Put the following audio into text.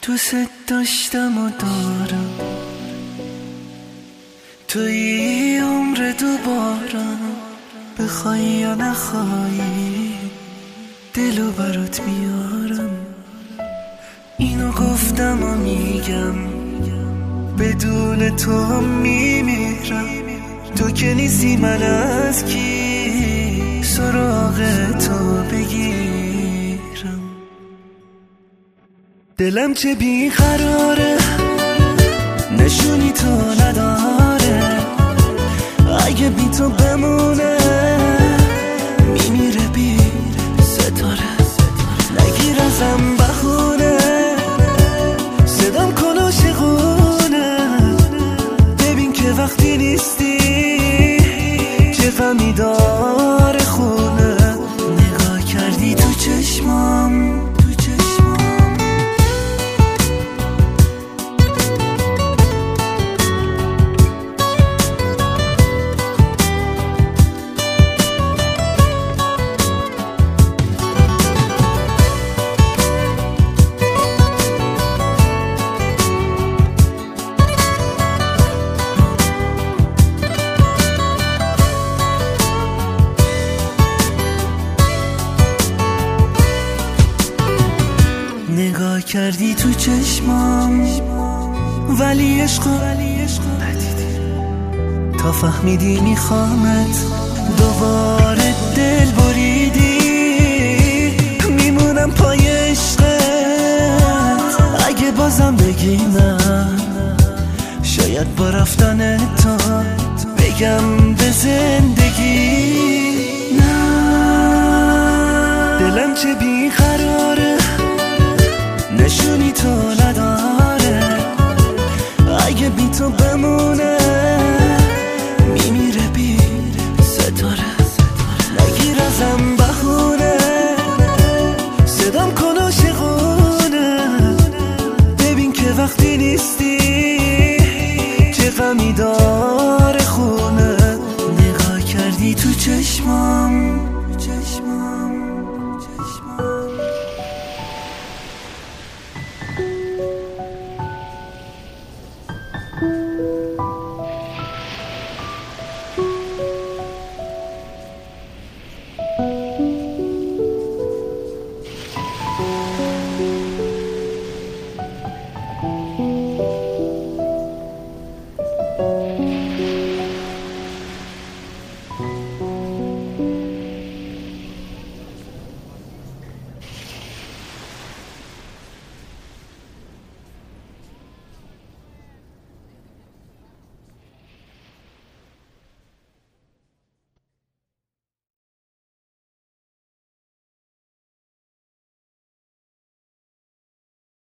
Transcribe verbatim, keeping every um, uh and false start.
دوست داشتم و دارم، توی عمر دوبارم، بخوای یا نخوای دلو برات میارم. اینو گفتم و میگم بدون تو هم میمیرم. تو که نیستی من از کی سراغ تو بگیرم. دلم چه بیقراره نشونی تو نداره، اگه بی تو بمونه میمیره بی ستاره. نگیر ازم بخونه صدام کن عاشقونه، ببین که وقتی نیستی چه غمی داره خونه. نگاه کردی تو چشمام، نگاه کردی تو چشمام ولی عشقو ندیدی، تا فهمیدی میخوامت دوباره دل بریدی. میمونم پای عشقت اگه بازم بگی نه، شاید با رفتن تو بگم به زندگی نه. دلم چه بیقراره نشونی تو